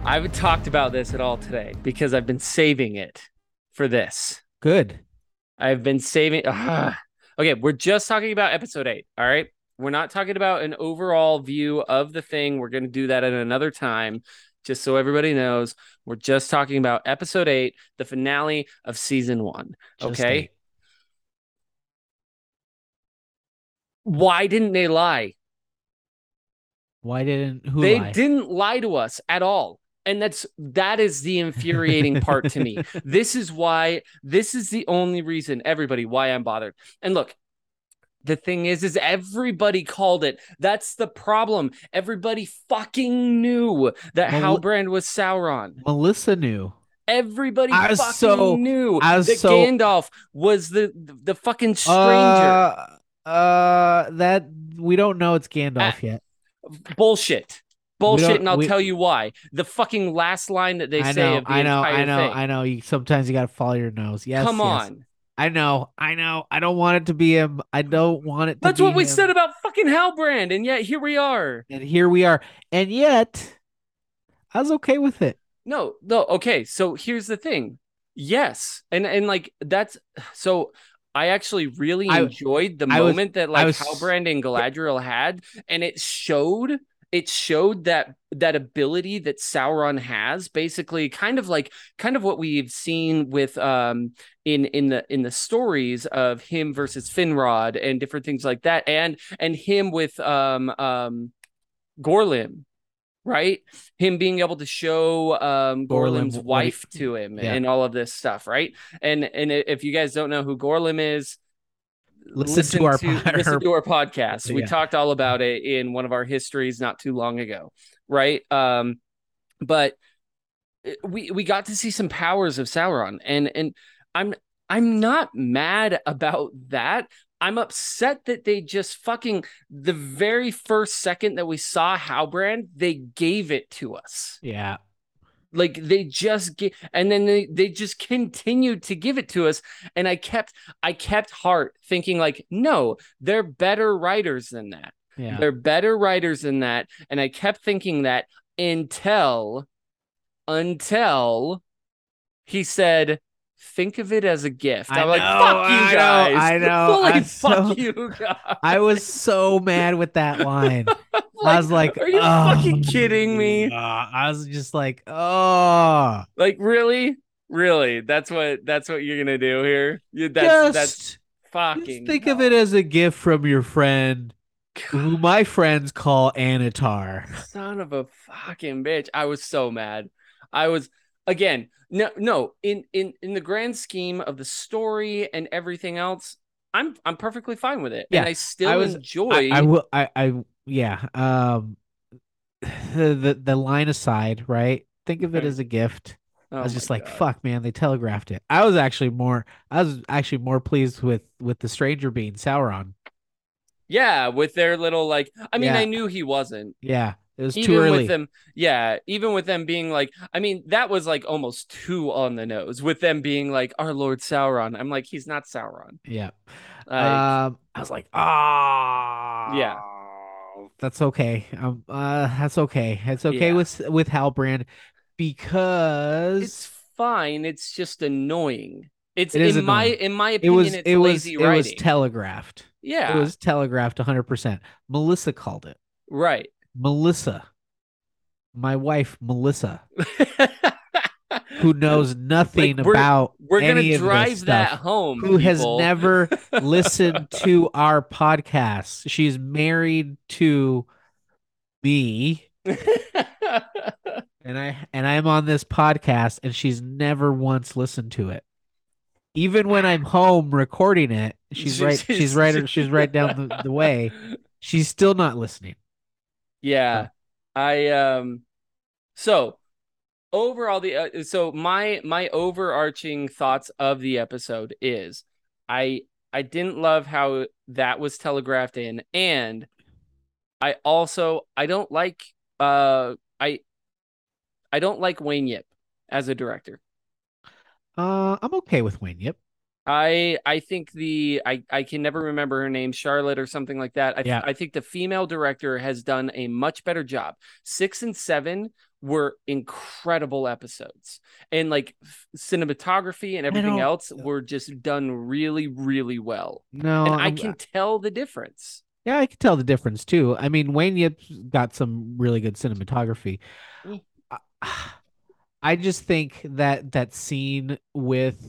I haven't talked about this at all today because I've been saving it for this. Good. I've been saving. Okay, we're just talking about episode 8. All right. We're not talking about an overall view of the thing. We're going to do that at another time, just so everybody knows. We're just talking about episode 8, the finale of season 1. Just Okay. eight. Why didn't they lie? Why didn't who They lie? didn't lie to us at all. And that is the infuriating part to me. This is the only reason, everybody, why I'm bothered. And look, the thing is everybody called it. That's the problem. Everybody fucking knew that Mel- Halbrand was Sauron. Melissa knew. Everybody I was so fucking knew I was that so Gandalf was the fucking stranger. uh that we don't know it's Ah, Gandalf yet. bullshit. We Bullshit, don't and I'll we tell you why. The fucking last line that they I say know, of the I know, I entire know, thing. I know. You sometimes you gotta follow your nose. Come Yes, yes. on. I know, I know. I don't want it to be him. I don't want it to That's be what we said him. about fucking Halbrand, and yet here we are. And here we are. And yet I was okay with it. No, no. Okay, so here's the thing. Yes, and like that's so. I actually really I enjoyed the I was moment that I like was Halbrand and Galadriel had, and it showed that ability that Sauron has, basically, kind of what we've seen with in the stories of him versus Finrod and different things like that, and him with Gorlim, right? Him being able to show Gorlim. Gorlim's What? wife to him Yeah. and all of this stuff, right? And if you guys don't know who Gorlim is, Listen to listen our to listen to our podcast. We yeah. talked all about it in one of our histories not too long ago, right? But we got to see some powers of Sauron, and I'm I'm not mad about that. I'm upset that they just fucking the very first second that we saw Halbrand, they gave it to us. Yeah. Like they just get, and then they just continued to give it to us, and I kept heart thinking like, no, they're better writers than that. Yeah. They're better writers than that, and I kept thinking that until he said, think of it as a gift. I I'm know, like, fuck you I know, guys. I know. Fully fuck you I was guys. so mad with that line. I Like, was like, are you oh, fucking kidding me? I was just like, oh, Like, really? Really? That's what you're gonna do here? That's just, just fucking think of it no. as a gift from your friend, who God, my friends call Anatar. son of a fucking bitch. I was so mad. I was again, no, in the grand scheme of the story and everything else, I'm perfectly fine with it. And Yeah, I I still was, I enjoy. will, yeah. The line aside, right? Think of it Right. as a gift. I Oh was my just like, God. fuck, man, they telegraphed it. I was actually more pleased with the stranger being Sauron. Yeah, with their little like I mean, I Yeah, knew he wasn't. yeah. It was too Even with early. them, yeah, even with them being like, I mean, that was like almost too on the nose with them being like, our Lord Sauron. I'm like, he's not Sauron. Yeah. Like, I was like, yeah, that's okay. That's okay. It's okay yeah. with Halbrand It's because fine. It's just annoying. It's it is annoying. in my opinion, it's lazy It was writing. telegraphed. It Yeah, was telegraphed 100%. Melissa called it. right. Melissa, my wife, Melissa, who knows Like nothing we're about we're gonna any of this drive that stuff, home, who has people. never listened to our podcasts. She's married to me, and I'm on this podcast, and she's never once listened to it. Even when I'm home recording it, She's she's right down the way. She's still not listening. yeah. So, I so overall so my overarching thoughts of the episode is I I didn't love how that was telegraphed in, and I don't like I don't like Wayne Yip as a director. I'm okay with Wayne. Yep. I think I can never remember her name, Charlotte or something like that. Yeah. I think the female director has done a much better job. 6 and 7 were incredible episodes, and like cinematography and I everything don't else were just done really, really well. And know. I can tell the difference. Yeah, I can tell the difference too. I mean, Wayne Yip's got some really good cinematography. I I just think that that scene with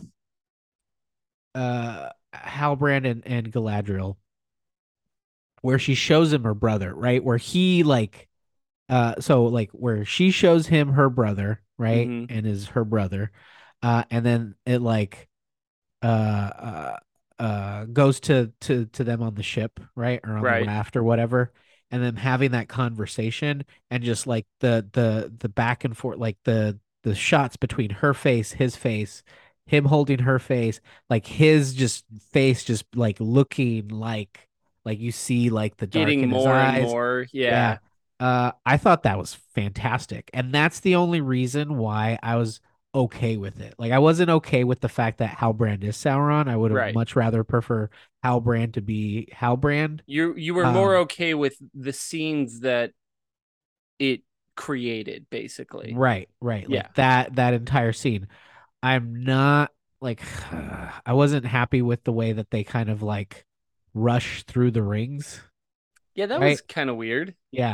Halbrand and Galadriel, where she shows him her brother, right? Where he like so like where she shows him her brother, right? Mm-hmm. And is her brother. And then it like uh goes to them on the ship, right? Or on the Right. raft or whatever. And them having that conversation and just like the back and forth, like the shots between her face, his face, him holding her face, like his just face just like looking like you see like the dark Getting in his more and eyes. more. Yeah. Yeah. I thought that was fantastic. And that's the only reason why I was okay with it. Like I wasn't okay with the fact that Halbrand is Sauron. I would have Right. much rather prefer Halbrand to be Halbrand. You were more Um, okay with the scenes that it created, basically. right. Yeah. Like that entire scene. I'm not like I wasn't happy with the way that they kind of like rush through the rings, Yeah, that was right? kind of weird. Yeah.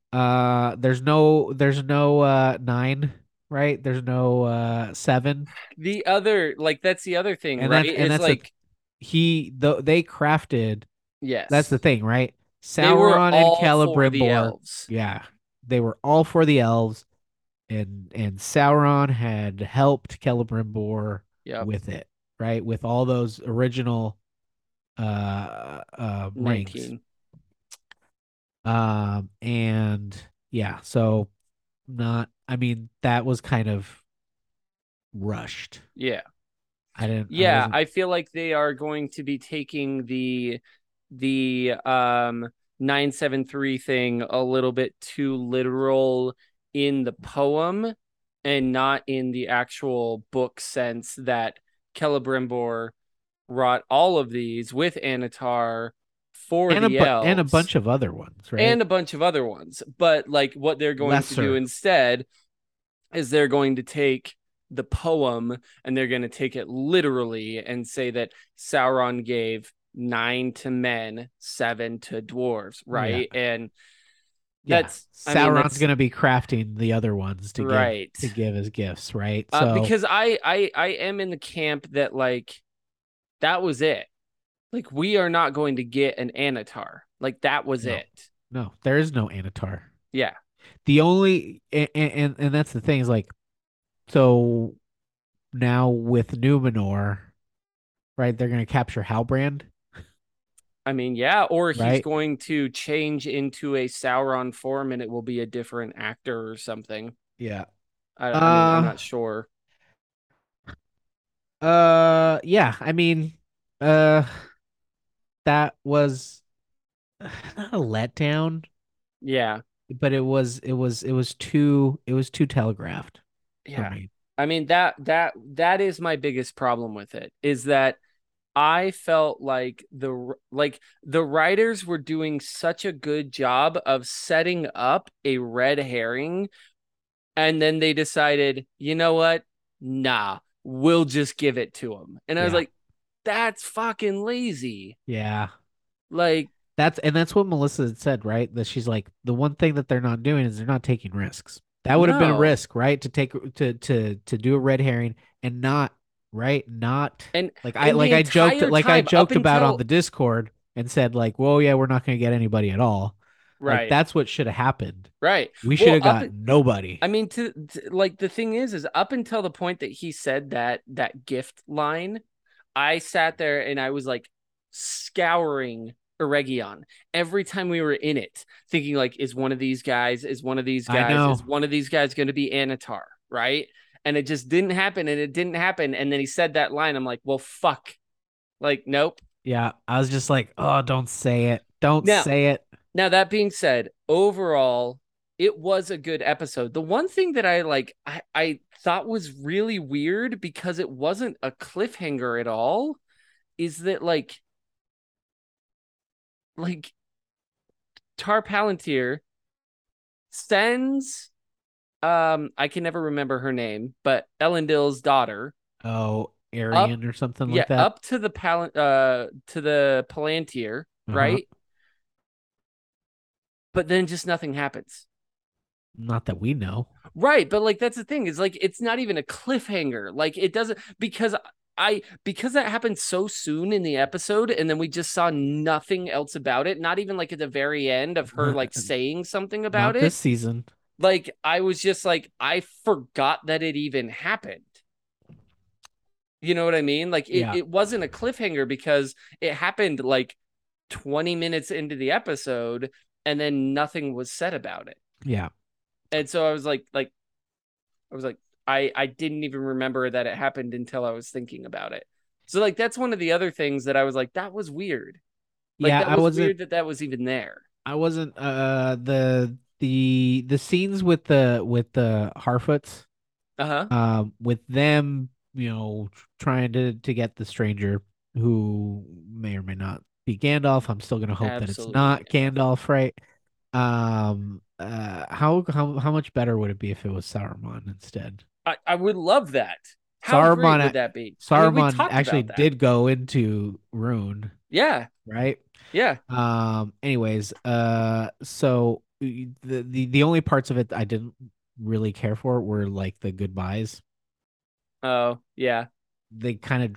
There's no nine, right? There's no seven. The other, like, that's the other thing, And right? that's Is a like, they crafted. That's the yes, thing, right? they were Sauron and all for the Celebrimbor, elves. yeah, they were all for the elves, and Sauron had helped Celebrimbor Yep. with it, right? With all those original rings. 19. And yeah, so not I mean, that was kind of rushed. Yeah. I Yeah, wasn't I feel like they are going to be taking the 973 thing a little bit too literal in the poem and not in the actual book sense that Celebrimbor wrought all of these with Anatar for the and a elves bunch of other ones, right? and a bunch of other ones. But like what they're going to do Lesser. instead is they're going to take the poem and they're going to take it literally and say that Sauron gave 9 to men, 7 to dwarves, Yeah. right? And Yeah. I mean, Sauron's that's gonna be crafting the other ones right. to give as gifts, right? So Because I am in the camp that like that was it. Like we are not going to get an Anatar. Like that was no, it. no, there is no Anatar. Yeah. The only and that's the thing is like so now with Numenor, right? They're gonna capture Halbrand, I mean, yeah, or he's right? going to change into a Sauron form and it will be a different actor or something. Yeah. I mean, I'm Uh not sure. yeah, I mean uh that was not a letdown, Yeah. but it was too telegraphed for Yeah. me. I mean that is my biggest problem with it is that I felt like the writers were doing such a good job of setting up a red herring and then they decided, "You know what? Nah, we'll just give it to him." And I was Yeah. like, "That's fucking lazy." Yeah. Like, That's what Melissa had said, right? That she's like the one thing that they're not doing is they're not taking risks. That would have been a no. risk, right? To take to do a red herring and not right, not And the entire I time up joked about on until the Discord and said like, "Well, yeah, we're not going to get anybody at all." Like right. that's what should have happened. Right. We should Well, have got nobody. I mean, like the thing is up until the point that he said that gift line, I sat there and I was like scouring Eregion every time we were in it, thinking like, is I know. one of these guys going to be Anatar, right? And it just didn't happen, and it didn't happen. And then he said that line. I'm like, well, fuck. Like, nope. Yeah, I was just like, "Oh, don't say it. Don't Now, say it." Now that being said, overall, it was a good episode. The one thing that I thought was really weird because it wasn't a cliffhanger at all is that like Tar Palantir sends I can never remember her name, but Elendil's daughter Oh, up, Arian or something yeah, like that. up to the Palantir, Uh-huh. right? But then just nothing happens. Not that we know. Right, but like that's the thing is like it's not even a cliffhanger. Like it doesn't because that happened so soon in the episode and then we just saw nothing else about it, not even like at the very end of her like saying something about Not this it. season. Like I was just like I forgot that it even happened. You know what I mean? Like Yeah. it wasn't a cliffhanger because it happened like 20 minutes into the episode and then nothing was said about it. Yeah. And so I was like I was like, I didn't even remember that it happened until I was thinking about it. So like that's one of the other things that I was like, that was weird. Like Yeah, that was weird that that was even there. I wasn't the scenes with the Harfoots, Uh-huh. with them, trying to get the stranger who may or may not be Gandalf. I'm still gonna hope that it's Absolutely not Gandalf. Gandalf, right? How much better would it be if it was Saruman instead? I would love that. How great would Saruman that be? I mean, we Saruman talked actually about that. did go into Rune, Yeah. right? Yeah. Anyways, so the only parts of it I didn't really care for were like the goodbyes. Oh, yeah. They kind of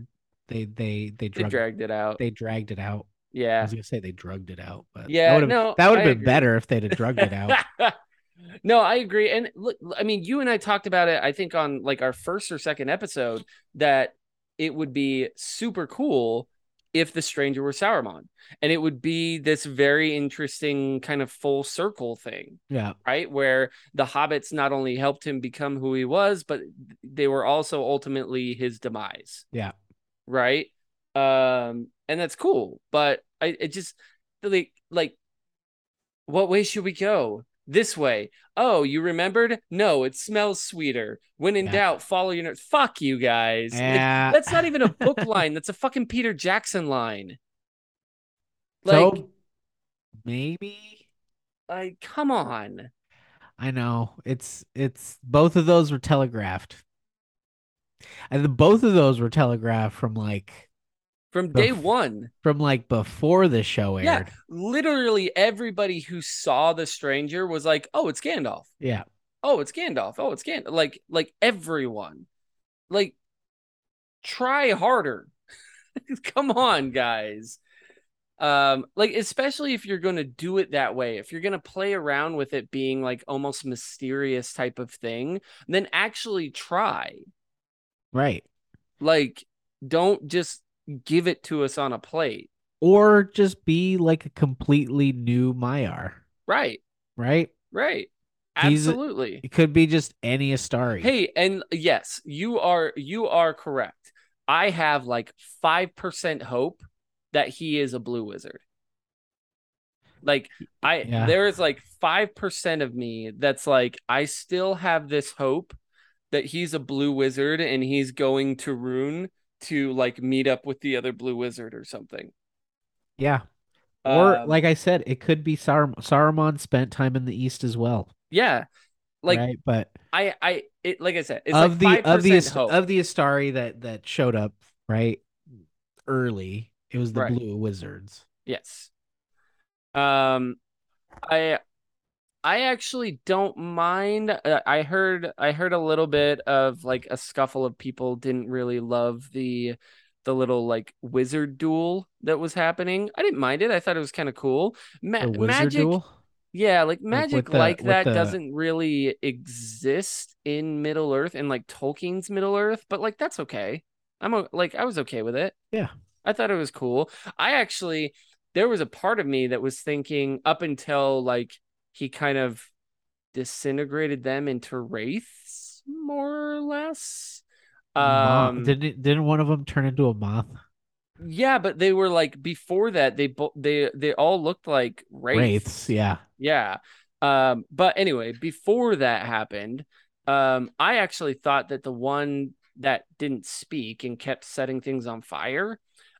they They drug dragged it out. they dragged it out. I Yeah. was gonna say they drugged it out, but Yeah. No, that would I have been agree. better if they'd have drugged it out. No, I agree. And look, I mean, you and I talked about it, I think, on like our first or second episode, that it would be super cool if the stranger were Sauron. And it would be this very interesting kind of full circle thing, Yeah, right? Where the hobbits not only helped him become who he was, but they were also ultimately his demise, yeah. right? And that's cool. But it just like what way should we go? This way. Oh, you remembered? No, it smells sweeter. When in Yeah. doubt, follow your nose. Fuck you guys. Like, Uh, that's not even a book line. That's a fucking Peter Jackson line. Like, so maybe come on. I know it's both of those were telegraphed, and both of those were telegraphed from like From day bef one. from like before the show Yeah, aired. literally everybody who saw the stranger was like, "Oh, it's Gandalf. Yeah. Oh, it's Gandalf. Oh, it's Gandalf." Like everyone. Like try harder. Come on, guys. Like especially if you're going to do it that way, if you're going to play around with it being like almost mysterious type of thing, then actually try. Right. Like don't just give it to us on a plate. Or just be like a completely new Maiar, Right. right? Right. He's Absolutely. it could be just any Astari. Hey, and yes, you are correct. I have like 5% hope that he is a blue wizard. Like I Yeah. there is like 5% of me that's like I still have this hope that he's a blue wizard and he's going to Rune to like meet up with the other blue wizard or something. Yeah. Or Um like I said, it could be Saruman spent time in the East as well, yeah, like right? But it like I said, it's like 5% hope. of the Astari that showed up, right, early, it was the Right. Blue Wizards. Yes. Um I I actually don't mind. I heard a little bit of like a scuffle of people didn't really love the little like wizard duel that was happening. I didn't mind it. I thought it was kind of cool. The Wizard Magic, Duel, yeah, like like magic like with that the doesn't really exist in Middle Earth and like Tolkien's Middle Earth, but like that's okay. Like I was okay with it. yeah. I thought it was cool. I actually, there was a part of me that was thinking up until like he kind of disintegrated them into wraiths, more or less. Moth Um, didn't one of them turn into a moth? yeah, but they were like before that they all looked like Wraiths, wraiths. yeah. Yeah. But anyway, before that happened, I actually thought that the one that didn't speak and kept setting things on fire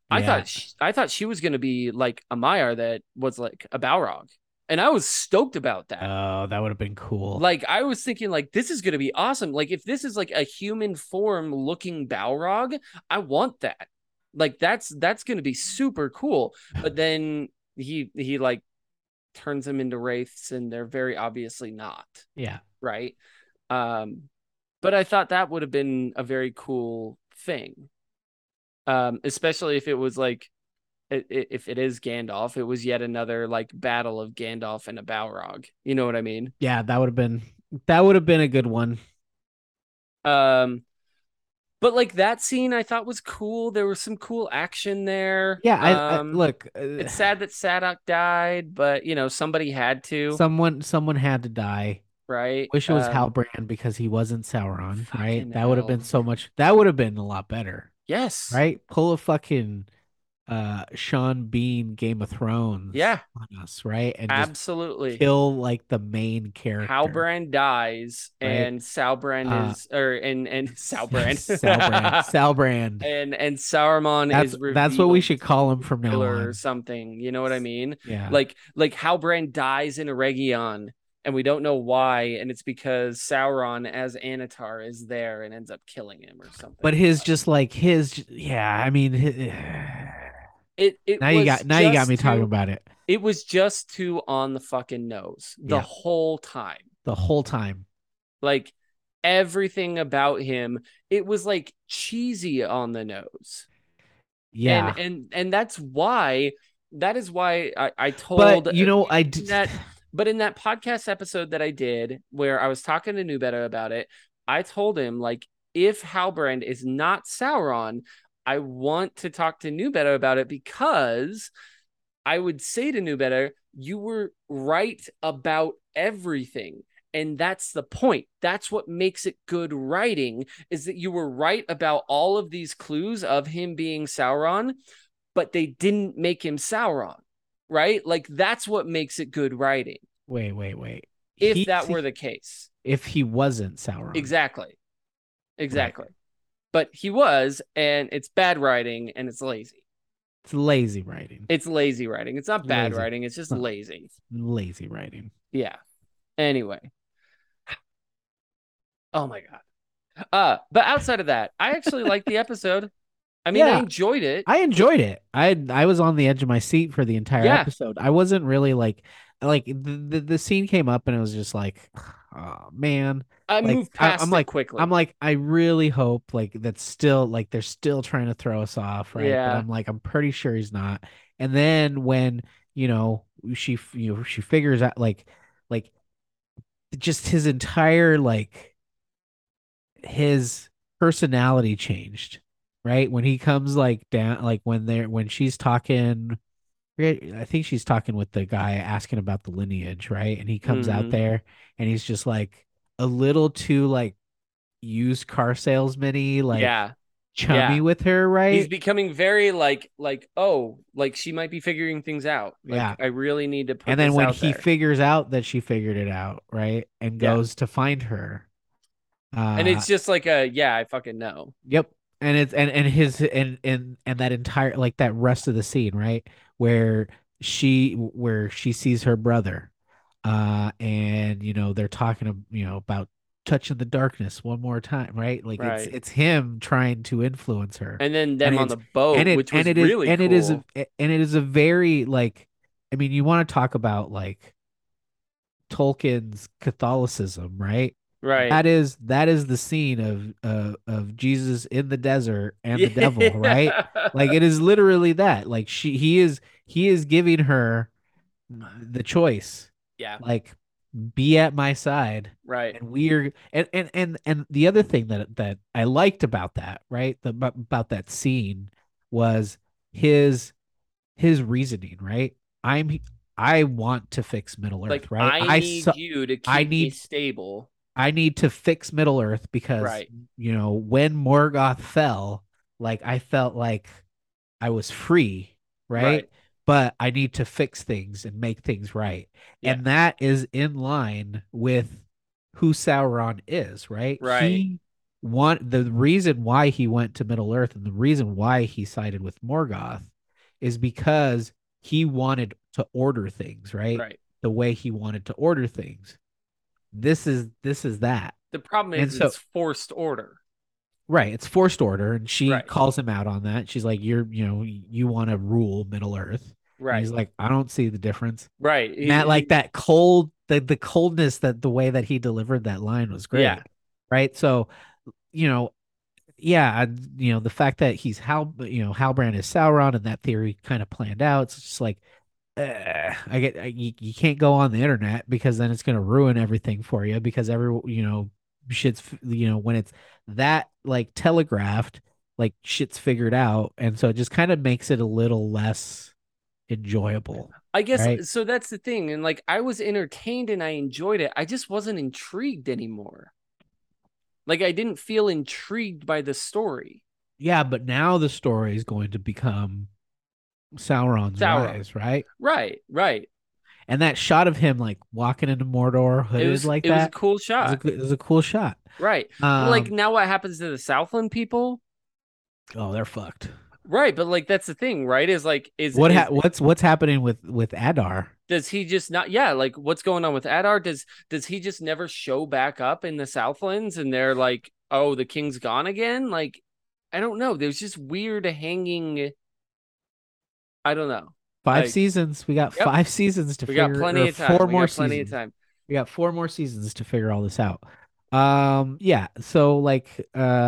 Yeah. I thought she was going to be like a Maiar that was like a Balrog. And I was stoked about that. Oh, that would have been cool. Like I was thinking like this is going to be awesome. Like if this is like a human form looking Balrog, I want that. Like that's going to be super cool. But then he like turns them into wraiths and they're very obviously not, Yeah. right? Um but I thought that would have been a very cool thing. Especially if it was like if it is Gandalf, it was yet another like battle of Gandalf and a Balrog. You know what I mean? Yeah, that would have been a good one. Um, but like that scene I thought was cool. There was some cool action there. Yeah, I look, It's sad that Sadok died, but you know, somebody had to, someone had to die. right? Wish it was Halbrand because he wasn't Sauron, right? Fucking That would have been hell. so much. That would have been a lot better, Yes. right? Pull a fucking Sean Bean Game of Thrones Yeah, on us, right? And just absolutely. kill like the main character, Halbrand dies right? and Salbrand Uh is or and Salbrand Salbrand. and Saruman is That's what we revealed should to call him be from now killer or on. something. You know what I mean? Yeah. Like Halbrand dies in Eregion and we don't know why, and it's because Sauron as Anatar is there and ends up killing him or something. But his just like his yeah, I mean It was now you got me just talking too about it. it was just too on the fucking nose the Yeah, whole time. the whole time. Like everything about him, it was like cheesy on the nose. And Yeah. that is why I But told you know, I in did that but in that podcast episode that I did where I was talking to New Better about it, I told him like if Halbrand is not Sauron, I want to talk to New Better about it because I would say to New Better, you were right about everything. And that's the point. That's what makes it good writing is that you were right about all of these clues of him being Sauron, but they didn't make him Sauron, right? Like that's what makes it good writing. wait. If that were the case. If he wasn't Sauron. Exactly. Right. Exactly. But he was, and it's bad writing and it's lazy. It's lazy writing. It's lazy writing. It's not bad Lazy. writing. It's just Huh. lazy. Lazy writing. Yeah. Anyway. Oh my God. But outside of that, I actually liked the episode. I mean, I Yeah, enjoyed it. I enjoyed it. I was on the edge of my seat for the entire Yeah. episode. I wasn't really like the scene came up and it was just like, oh man. I Like moved past it I'm quickly. like I really hope like that's still like they're still trying to throw us off, right? But Yeah. I'm like I'm pretty sure he's not. And then when, you know, she figures out like just his entire like his personality changed, right? When he comes like down, like when she's talking, I think she's talking with the guy asking about the lineage, right? And he comes out Hmm. there and he's just like a little too like used car salesman-y, like Yeah. chummy Yeah. with her, He's right? becoming very oh, like she might be figuring things out. Like Yeah. I really need to And put then this when out he there. figures out that she figured it out, right? And Yeah. goes to find her. And Uh it's just like a yeah, I fucking know. Yep. And it's and his and that entire like that rest of the scene, right? Where she sees her brother. And you know, they're talking you know about touching the darkness one more time, right? Like Right. it's him trying to influence her. And then And them on it's the boat, which was really cool. and it is a very like I mean, you want to talk about like Tolkien's Catholicism, right? Right. That is the scene of Jesus in the desert and the devil, right? Like Yeah. it is literally that. Like he is giving her the choice. Yeah. Like be at my side. Right. And we're and the other thing that I liked about that, right? About that scene was his his reasoning, right? I'm I want to fix Middle Earth, Like right? I need you to I keep me need stable. I need to fix Middle Earth because, Right. you know, when Morgoth fell, like I felt like I was free, right? Right. But I need to fix things and make things right. Yeah. And that is in line with who Sauron is, right? Right. the reason why he went to Middle Earth and the reason why he sided with Morgoth is because he wanted to order things, right? Right. The way he wanted to order things. This is that. The problem And is so it's forced order. right, it's forced order, and she Right. calls him out on that. She's like, you want to rule Middle Earth. And he's Right. like, I don't see the difference. Right. And that like that cold the coldness that the way that he delivered that line was Yeah. great. Right. So, you know, yeah, the fact that Halbrand is Sauron and that theory kind of planned out. It's just like you can't go on the internet because then it's going to ruin everything for you because shit's when it's that like telegraphed, like shit's figured out, and so it just kind of makes it a little less enjoyable, I guess right? so. That's the thing. And like, I was entertained and I enjoyed it. I just wasn't intrigued anymore. Like, I didn't feel intrigued by the story. Yeah, but now the story is going to become Sauron's Sauron. rise, right? Right. Right. And that shot of him like walking into Mordor hooded like It was a that cool is shot. is a cool shot. Right. But like, Um, now what happens to the Southland people? oh, they're fucked. Right. But like, that's the thing, right? Is like, is What's happening with Adar? does he just not, yeah, like what's going on with Adar? Does he just never show back up in the Southlands and they're like, oh, the king's gone again? Like, I don't know. There's just weird hanging, I don't know. Five Like, seasons. We got yep, 5 seasons to we got figure, plenty or of time. four We more got plenty of seasons. time. We got 4 more seasons to figure all this out. Yeah. So like,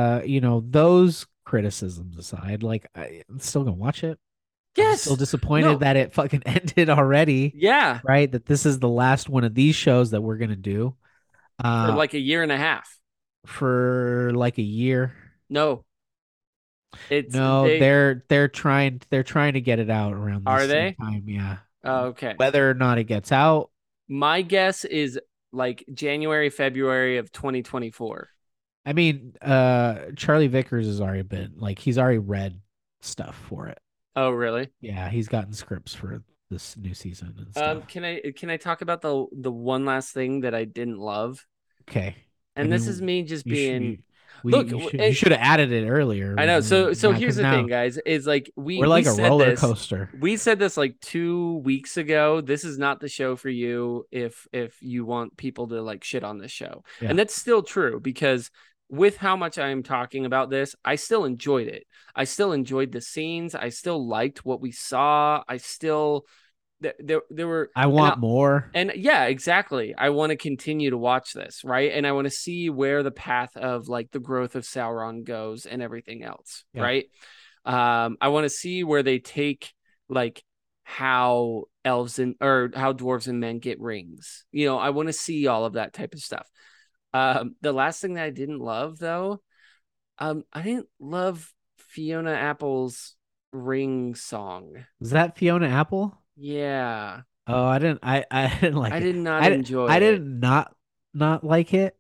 those criticisms aside, like I'm still gonna watch it. I'm just still Yes. disappointed No. that it fucking ended already. Yeah. Right? That this is the last one of these shows that we're gonna do. For Uh, like a year and a half. for like a year. No, it's No, they they're trying to get it out around the are same they? time. Yeah. Oh, okay. Whether or not it gets out, My guess is like January, February of 2024. I mean, Charlie Vickers has already been like he's already read stuff for it. Oh, really? Yeah, he's gotten scripts for this new season and stuff. Can I talk about the one last thing that I didn't love? Okay. I And this is mean, me just you should being you, we look. you should have added it earlier I know. when So here's because the thing, now guys. Is like we're we like a said roller this. coaster. We said this like 2 weeks ago. This is not the show for you if you want people to like shit on this show. Yeah. And that's still true because with how much I am talking about this, I still enjoyed it. I still enjoyed the scenes. I still liked what we saw. I still there were I and I, want more. and yeah, exactly. I want to continue to watch this, right? And I want to see where the path of like the growth of Sauron goes and everything else, Yeah. right? I want to see where they take like how elves and or how dwarves and men get rings. I want to see all of that type of stuff. The last thing that I didn't love though, I didn't love Fiona Apple's ring song. Is that Fiona Apple? Yeah, Oh, I didn't like I it. did not I enjoy I it. did not like it.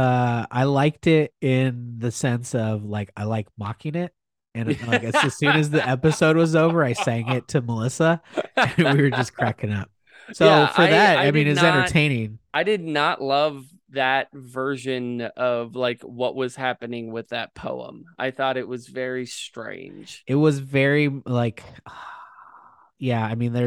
I liked it in the sense of like I like mocking it. And like as soon as the episode was over, I sang it to Melissa and we were just cracking up. So Yeah, for I that, I I mean, did it's not entertaining. I did not love that version of like what was happening with that poem. I thought it was very strange. It was very like yeah, I mean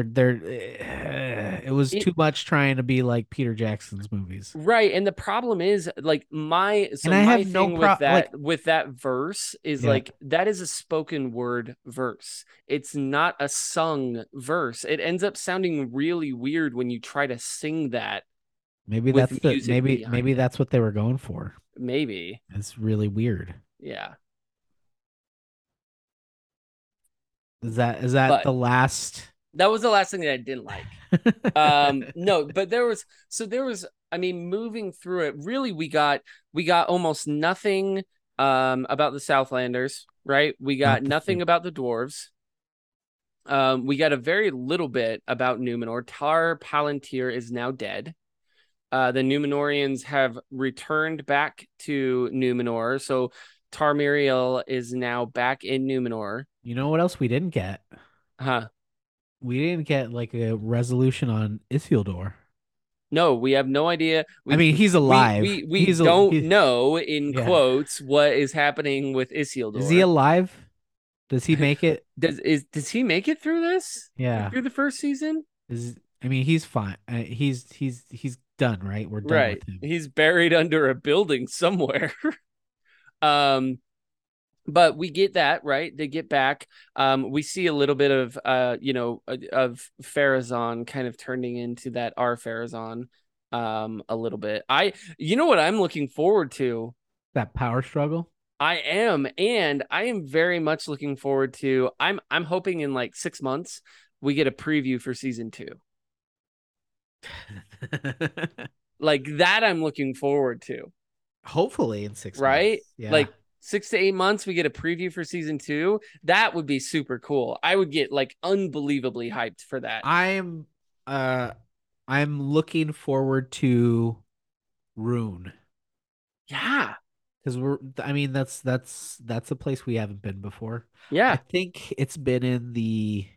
it was It too much trying to be like Peter Jackson's movies. right, and the problem is like And I my have no thing with pro like that verse is yeah, like that is a spoken word verse. It's not a sung verse. It ends up sounding really weird when you try to sing that with music behind maybe it. that's what they were going for. Maybe. It's really weird. Yeah. Is that But the last? that was the last thing that I didn't like. No, but there was I mean moving through it, really we got almost nothing about the Southlanders, right? We got Not the nothing about the dwarves. We got a very little bit about Numenor. Tar Palantir is now dead. The Numenorians have returned back to Numenor, so Tarmiriel is now back in Numenor. You know what else we didn't get? Huh. We didn't get like a resolution on Isildur. No, we have no idea. I We mean, he's we alive. we we don't know in Yeah. quotes what is happening with Is he Isildur. alive? Does he make it? Does he make it through this? Yeah. Through the first season? I mean, he's fine. He's done, right? We're done with Right. him. He's buried under a building somewhere. um but we get that, right? They get back. We see a little bit of of Farazan kind of turning into that R Farazan a little bit. You know what I'm looking forward to? That power struggle. I am, and I am very much looking forward to. I'm hoping in like 6 months we get a preview for season 2. Like that, I'm looking forward to. Hopefully in 6 months. Right? Yeah. Like 6 to 8 months, we get a preview for season 2. That would be super cool. I would get like unbelievably hyped for that. I'm uh I'm looking forward to Rune Yeah. because I mean that's a place we haven't been before. I Yeah. think it's been in the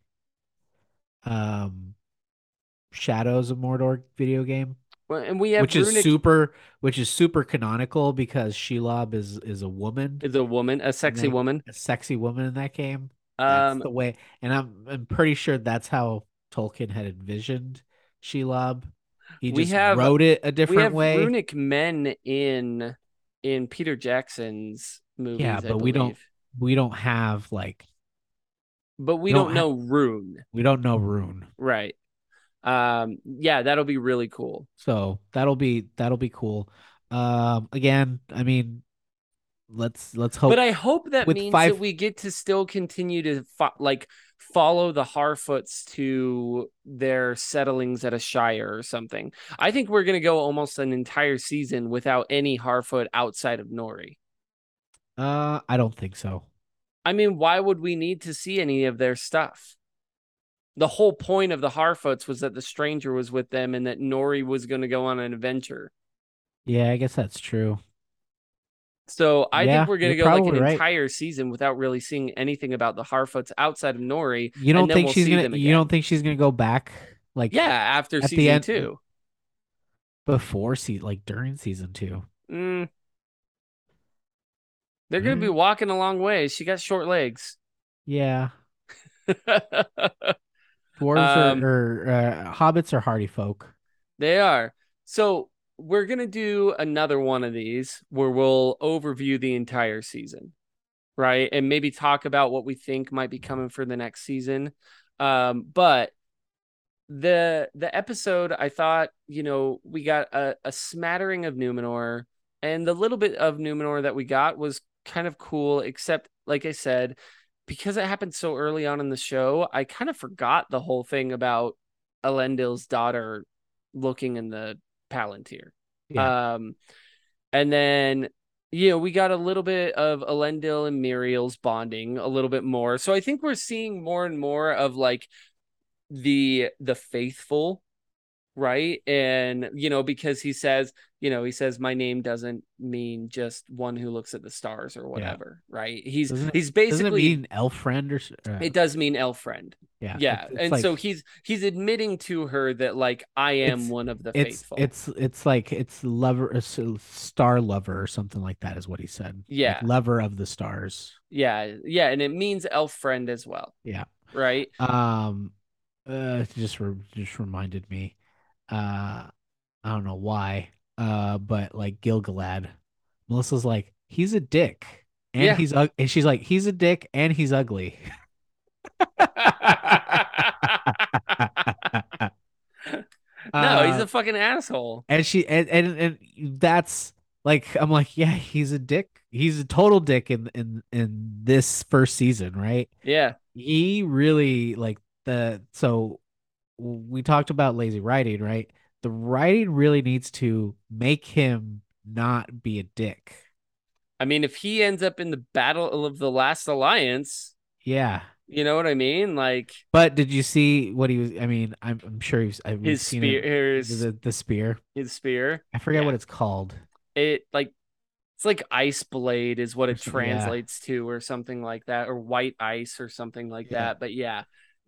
um Shadows of Mordor video game, Well, and we have which is Runic super canonical because Shelob is a woman is a woman, a and sexy woman. a sexy woman in that game. That's Um, the way, and I'm pretty sure that's how Tolkien had envisioned Shelob. He we just have wrote it a we different have way. runic men in Peter Jackson's Yeah, movies, I but believe. we don't have like But we we don't don't have know Rune. we don't know Rune. Right. Yeah, that'll be really cool. So that'll be cool. Again, I mean, let's But hope I hope that with means that five. we get to still continue to follow the Harfoots to their settlings at a shire or something. I think we're gonna go almost an entire season without any Harfoot outside of Nori. I don't think so. I mean, why would we need to see any of their stuff? The whole point of the Harfoots was that the stranger was with them and that Nori was going to go on an adventure. Yeah, I guess that's true. So I think Yeah, we're going you're to go like an probably right. entire season without really seeing anything about the Harfoots outside of Nori, and then we'll see them You again. don't think she's gonna go back Yeah, like after at the season end two. before like during season two? Mm, they're All going to be right. walking a long way. She got short legs. Yeah. Dwarves um, hobbits are hardy folk. they are. So we're going to do another one of these where we'll overview the entire season, right? And maybe talk about what we think might be coming for the next season. But the episode, I thought, we got a smattering of Numenor, and the little bit of Numenor that we got was kind of cool, except like I said, because it happened so early on in the show, I kind of forgot the whole thing about Elendil's daughter looking in the Palantir. Yeah. Um, and then we got a little bit of Elendil and Muriel's bonding a little bit more. So I think we're seeing more and more of like the faithful, right? And because he says my name doesn't mean just one who looks at the stars or Yeah. whatever, right? He's Doesn't he's it basically mean elf friend or it does mean elf friend. yeah, Yeah. it's And so like he's admitting to her that like I am it's one of the faithful. it's like it's lover star lover or something like that is what he said. Like Yeah. lover of the stars. Yeah. Yeah. And it means elf friend as well. Yeah. Right. Um just reminded me. I don't know why. But like Gilgalad, Melissa's like, he's a dick. And Yeah. and she's like, he's a dick and he's ugly. No, he's uh a fucking asshole. and she and that's like I'm like, yeah, he's a dick. He's a total dick in this first season, right? Yeah. He really like the so we talked about lazy writing, right? The writing really needs to make him not be a dick. I mean, if he ends up in the Battle of the Last Alliance, Yeah. you know what I mean? Like But did you see what he was? I mean, I'm sure we've his seen it. spear, The spear. his spear. I forget what Yeah, it's called. it's like ice blade is what Or it yeah, translates to, or something like that, or white ice or something like yeah. that. But yeah,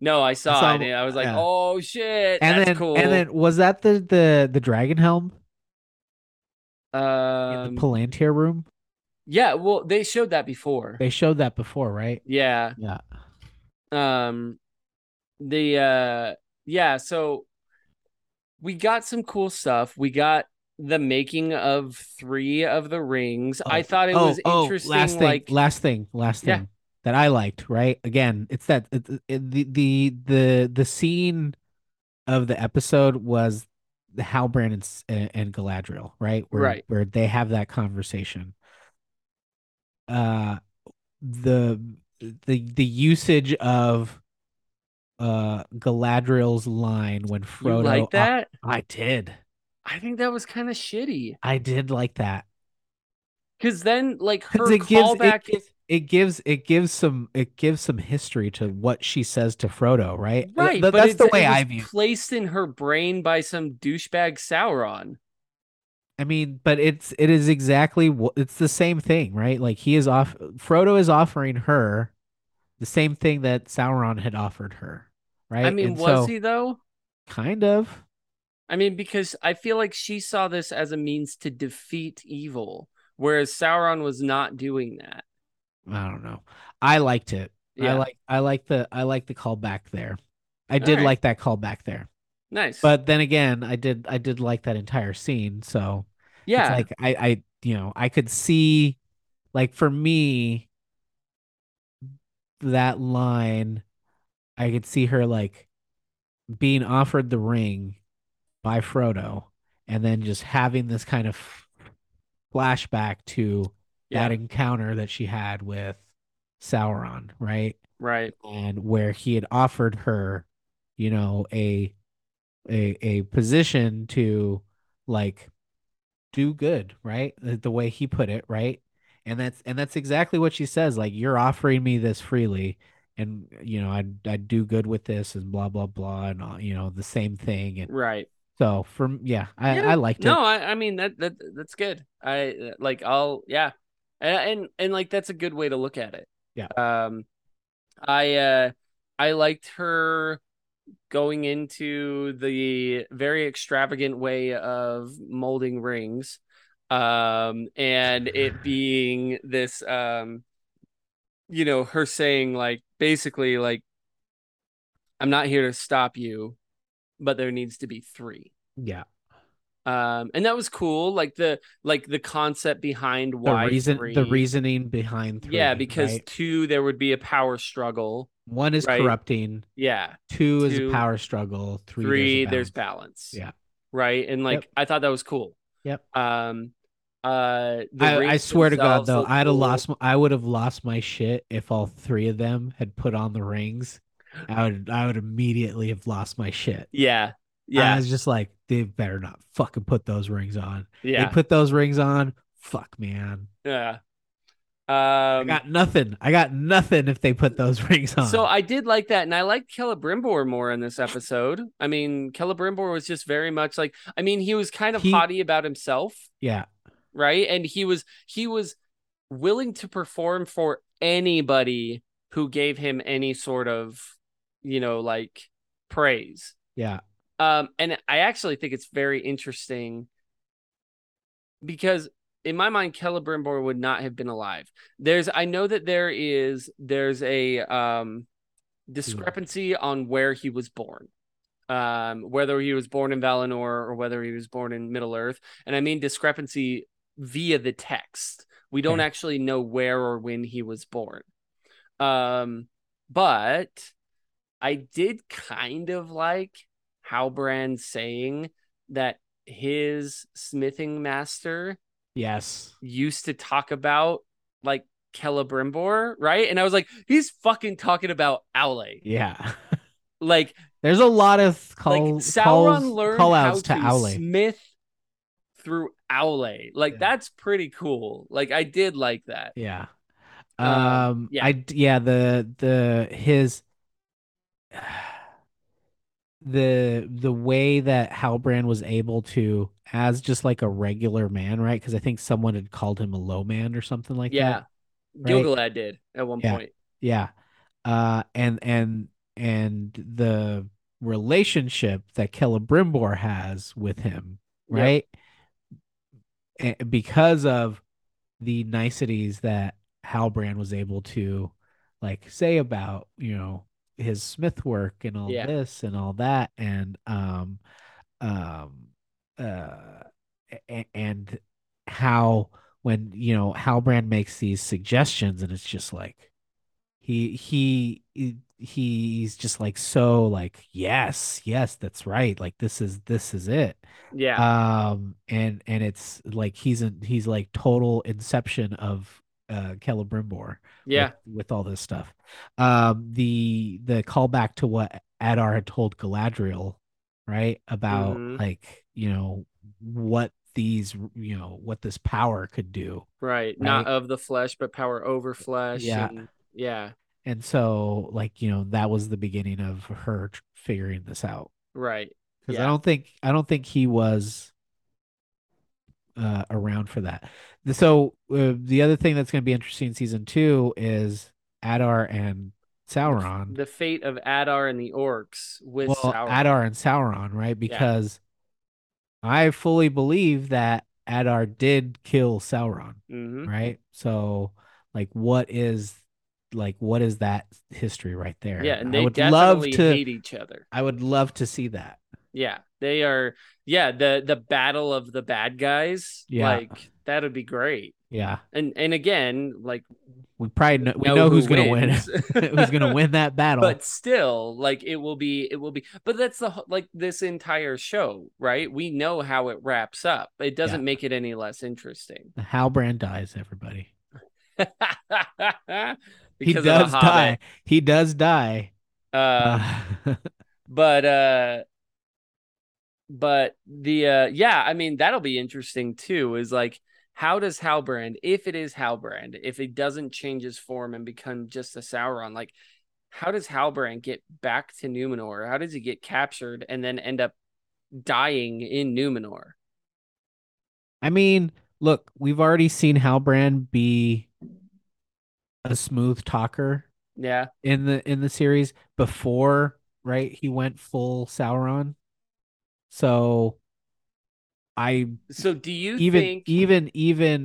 No, I I saw saw it him, and I was like, yeah. oh shit, And that's then cool. was that the dragon helm in the Um, Palantir room? yeah, well, they showed that before. They showed that before, right? Yeah. Yeah. Um, the yeah, so we got some cool stuff. We got the making of three of the rings. I Oh, thought it was interesting, like, last yeah, thing that I liked, right? Again, it's that the scene of the episode was the Halbrand and Galadriel, right? right. Where they have that conversation. Uh, the the usage of Galadriel's line when You Frodo, like that? I did, I think that was kind of shitty. I did like that. Because then, like, Because her callback, it gives some history to what she says to Frodo, right? right? But That's the it way was I view. placed in her brain by some douchebag Sauron. I mean, but it is exactly what it's the same thing, right? Like he is off Frodo is offering her the same thing that Sauron had offered her, I right? mean, And was so he though? kind of, I mean, because I feel like she saw this as a means to defeat evil, whereas Sauron was not doing that. I don't know. I liked it. Yeah. I like the callback there. I All did right. like that callback there. Nice. But then again, I did like that entire scene. So it's Yeah. like I could see like for me that line, I could see her like being offered the ring by Frodo and then just having this kind of flashback to that Yeah. encounter that she had with Sauron, right? Right. And where he had offered her, you know, a position to like do good, right? The way he put it, right? And that's exactly what she says. Like, you're offering me this freely, and you know, I'd do good with this, and blah blah blah, and all, you know, the same thing. And Right. so yeah, Yeah. I liked No, it. I mean that's good. I like I'll yeah. And like that's a good way to look at it. Yeah, Um I I liked her going into the very extravagant way of molding rings. And it being this her saying like basically like I'm not here to stop you, but there needs to be three. yeah. And that was cool, like the concept behind why The three. reasoning behind Yeah, three, because right? two there would be a power struggle, One is right? corrupting, Yeah. two is a Two, power struggle, three there's a three, there's balance. balance. Yeah. Right. And Yep. like I thought that was cool. Yep. Um the I rings swear to God themselves though, look cool. I would have lost my shit if all three of them had put on the rings. I would immediately have lost my shit. Yeah. I Yeah. was just like, they better not fucking put those rings on. They Yeah. put those rings on. Fuck, man. Yeah. I Um got nothing. I got nothing if they put those rings so on. I did like that, and I liked Celebrimbor more in this episode. I mean, Celebrimbor was just very much like I mean, he was kind of He, haughty about himself, yeah, right? And he was willing to perform for anybody who gave him any sort of, like praise. yeah, And I actually think it's very interesting because in my mind, Celebrimbor would not have been alive. I know that there's a discrepancy on where he was born. Whether he was born in Valinor or whether he was born in Middle Earth. And I mean discrepancy via the text. We don't okay, actually know where or when he was born. But I did kind of like Halbrand saying that his smithing master yes, used to talk about like Celebrimbor, right? And I was like, he's fucking talking about Aule. yeah. Like There's a lot of Sauron learned call how outs to to Aule. smith through Aule. Like Yeah. that's pretty cool. Like I did like that. Yeah. Yeah. Yeah, the his the way that Halbrand was able to, as just like a regular man, right? Because I think someone had called him a low man or something like that, Yeah. right? Gilgalad did at one Yeah, point. yeah. Uh, and and the relationship that Celebrimbor has with him, Yep. right? Because of the niceties that Halbrand was able to like say about, his smith work and all Yeah. this and all that um uh and how when Halbrand makes these suggestions and it's just like he's just like so like yes that's right, like this is it. Yeah. And it's like he's like total inception of Celebrimbor Yeah. with all this stuff. The callback to what Adar had told Galadriel, right? About Hmm. like, what what this power could do, Right. Not right? of the flesh, but power over flesh. Yeah. And yeah. And so like, that was the beginning of her figuring this out. Right. Because I Yeah. don't think I don't think he was around for that. So the other thing that's going to be interesting in season two is Adar and Sauron. The fate of Adar and the orcs with Well, Adar Sauron. and Sauron, right? Yeah. Because I fully believe that Adar did kill Sauron, Hmm. right? So, like, what is that history right there? Yeah. And And they definitely hate each other. I would love to see that. Yeah. They are, yeah, the battle of the bad guys, Yeah, like that would be great. yeah. And again, like We know know who who's gonna win, wins. who's gonna win that battle. But still, like it will be, but that's like this entire show, right? We know how it wraps up. It Yeah, doesn't make it any less interesting. Halbrand dies. Everybody, he Because of the does die. Hobbit. He does die. Um, Uh, but the yeah, I mean that'll be interesting too. Is like how does Halbrand, if it is Halbrand, if it doesn't change his form and become just a Sauron, like how does Halbrand get back to Numenor? How does he get captured and then end up dying in Numenor? I mean, look, we've already seen Halbrand be a smooth talker Yeah. in the series before, right? He went full Sauron. So I So do you even think even even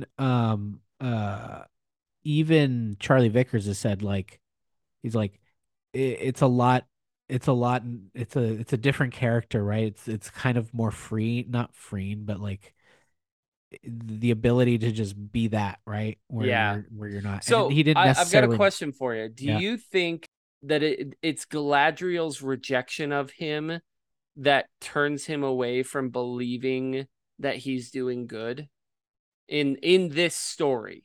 even Charlie Vickers has said like he's like it's a lot it's a lot it's a different character, right? It's kind of more free, not freeing, but like the ability to just be that, right? Where yeah. you're not. And So he didn't I've got a necessarily. question for you. Do Yeah. you think that it's Galadriel's rejection of him that turns him away from believing that he's doing good in this story?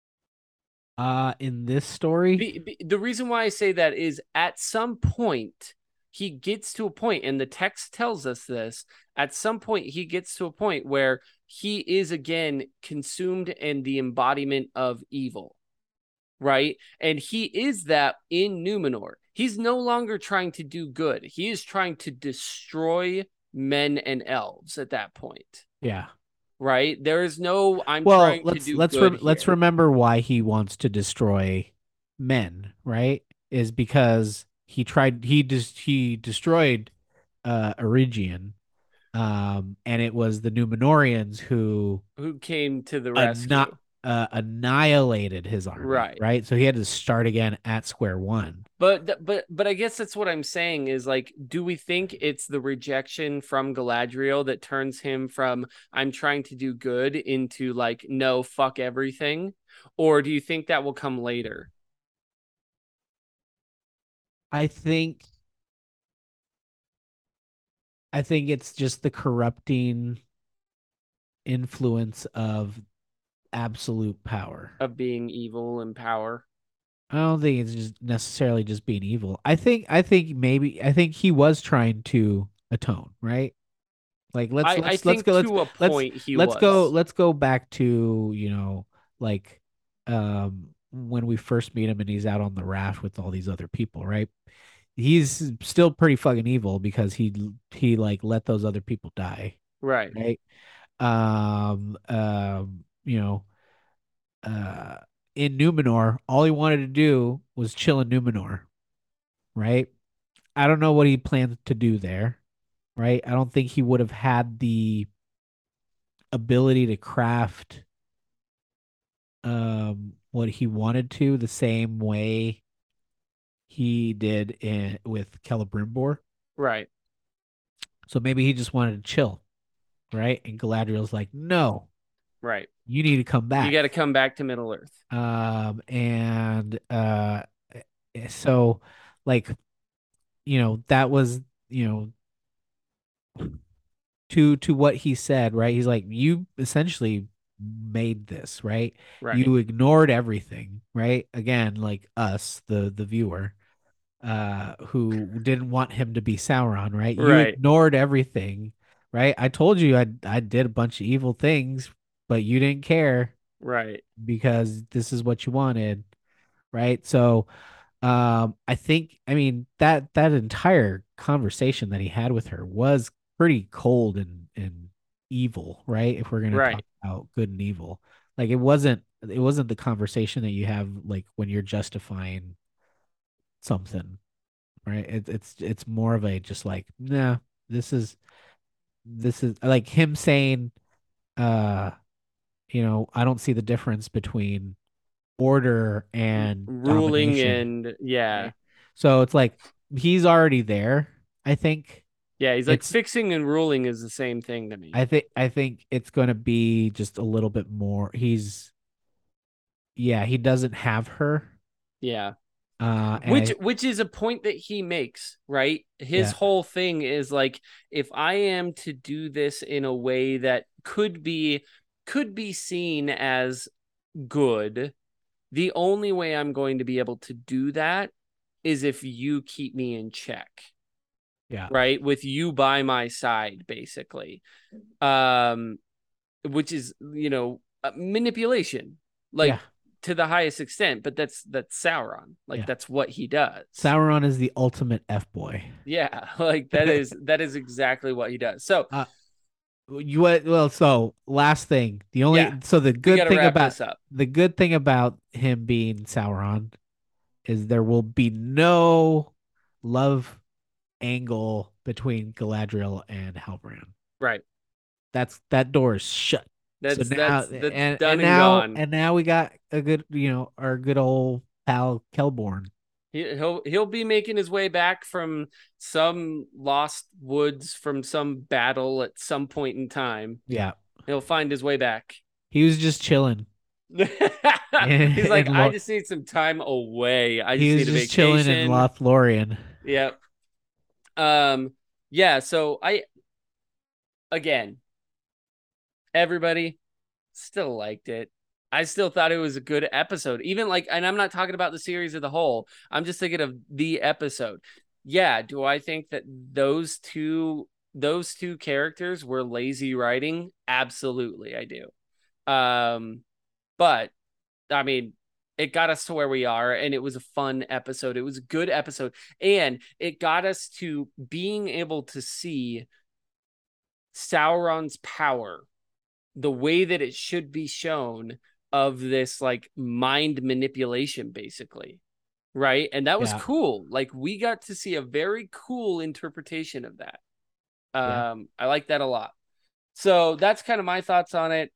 In this story, The reason why I say that is at some point he gets to a point, and the text tells us this. At some point, he gets to a point where he is again consumed in the embodiment of evil, right? And he is that in Numenor. He's no longer trying to do good. He is trying to destroy men and elves at that point, yeah. right? There is no I'm Well, trying to let's do let's good let's here. remember why he wants to destroy men, right? Is because he destroyed Eregion, and it was the Numenorians who Who came to the anni- rescue? annihilated his army, Right. right? So he had to start again at square one. But I guess that's what I'm saying is like, do we think it's the rejection from Galadriel that turns him from I'm trying to do good into like no fuck everything, or do you think that will come later? I think I think it's just the corrupting influence of absolute power. Of being evil and power. I don't think it's just necessarily just being evil. I think he was trying to atone, right? Like I let's think go to a let's point he let's go was. let's go back to, like when we first meet him and he's out on the raft with all these other people, right? He's still pretty fucking evil because he like let those other people die, Right. right? Um um you know uh in Numenor, all he wanted to do was chill in Numenor, right? I don't know what he plans to do there, right? I don't think he would have had the ability to craft what he wanted to the same way he did with Celebrimbor. Right. So maybe he just wanted to chill, right? And Galadriel's like, no, Right. you need to come You got to back. come back to Middle Earth. And so like, that was, you know, to what he said, right? He's like, you essentially made this, right? Right. You ignored everything, right? Again, like us, the viewer, who didn't want him to be Sauron, right? You Right. ignored everything, right? I told you I did a bunch of evil things, but you didn't care Right. because this is what you wanted, right? So I mean that entire conversation that he had with her was pretty cold and evil, right? If we're gonna talk Right. about good and evil. Like it wasn't the conversation that you have like when you're justifying something, right? It's more of a just like, nah, this is this is like him saying, uh, I don't see the difference between order and Ruling domination, and yeah. right? So it's like he's already there. I think Yeah, he's like it's fixing and ruling is the same thing to me. I think it's going to be just a little bit more. Yeah, he doesn't have her. Yeah. And Which is a point that he makes, right? His yeah, whole thing is like, if I am to do this in a way that could be seen as good, the only way I'm going to be able to do that is if you keep me in check, yeah, right? With you by my side, basically. Um, which is, manipulation, yeah, like to the highest extent, but that's Sauron. Like yeah. that's what he does. Sauron is the ultimate F boy. Yeah, like that is exactly what he does. So, uh, well, so last thing, yeah, the we got good to thing wrap about this up. him being Sauron is there will be no love angle between Galadriel and Halbrand. Right. That door is shut. So That's now that's that's done and gone. and now we got a good, our good old pal Kelborn. He'll be making his way back from some lost woods from some battle at some point in time. Yeah. He'll find his way back. He was just chilling. He's like, And I just need some time away. I he just was need a just chilling in vacation. Lothlorien. Yep. Yeah, so I again, everybody still liked it. I still thought it was a good episode. Even like, and I'm not talking about the series as a whole. I'm just thinking of the episode. Yeah, do I think that those two characters were lazy writing? Absolutely, I do. But I mean, it got us to where we are, and it was a fun episode. It was a good episode, and it got us to being able to see Sauron's power the way that it should be shown, of this like mind manipulation, basically, right? And that was Yeah. cool. Like we got to see a very cool interpretation of that. Yeah. I like that a lot. So that's kind of my thoughts on it.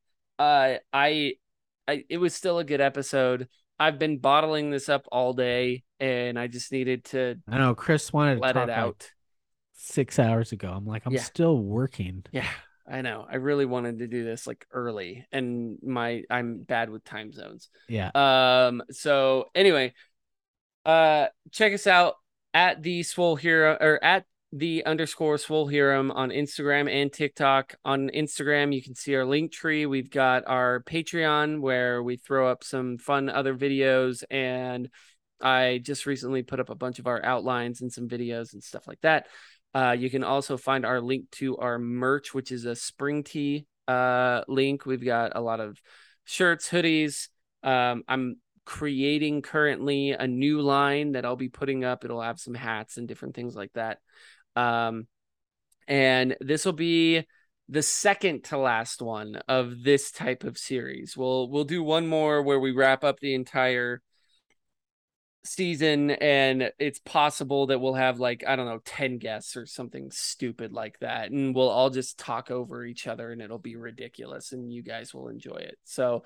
It was still a good episode. I've been bottling this up all day, and I just needed to I know Chris wanted to let it talk like out. 6 hours ago. I'm like, I'm Yeah, still working. yeah, I know. I really wanted to do this like early, and I'm bad with time zones. Yeah. So anyway, check us out at the Swole Hero, or at the underscore Swole Hero on Instagram and TikTok. On Instagram, you can see our link tree. We've got our Patreon where we throw up some fun other videos, and I just recently put up a bunch of our outlines and some videos and stuff like that. You can also find our link to our merch, which is a spring tea link. We've got a lot of shirts, hoodies. I'm creating currently a new line that I'll be putting up. It'll have some hats and different things like that. Um, and this will be the second to last one of this type of series. We'll do one more where we wrap up the entire season, and it's possible that we'll have like, I don't know, 10 guests or something stupid like that, and we'll all just talk over each other and it'll be ridiculous and you guys will enjoy it. So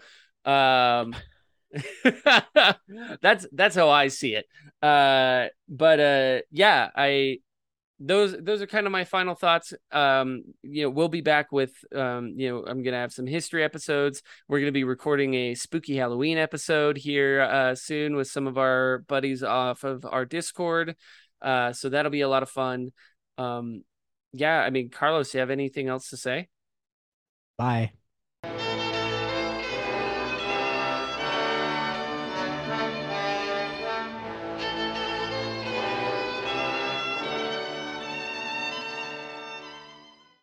that's how I see it. But yeah, I those are kind of my final thoughts. We'll be back with I'm gonna have some history episodes. We're gonna be recording a spooky Halloween episode here soon with some of our buddies off of our Discord. So that'll be a lot of fun. Um, yeah, I mean, Carlos, do you have anything else to say? Bye.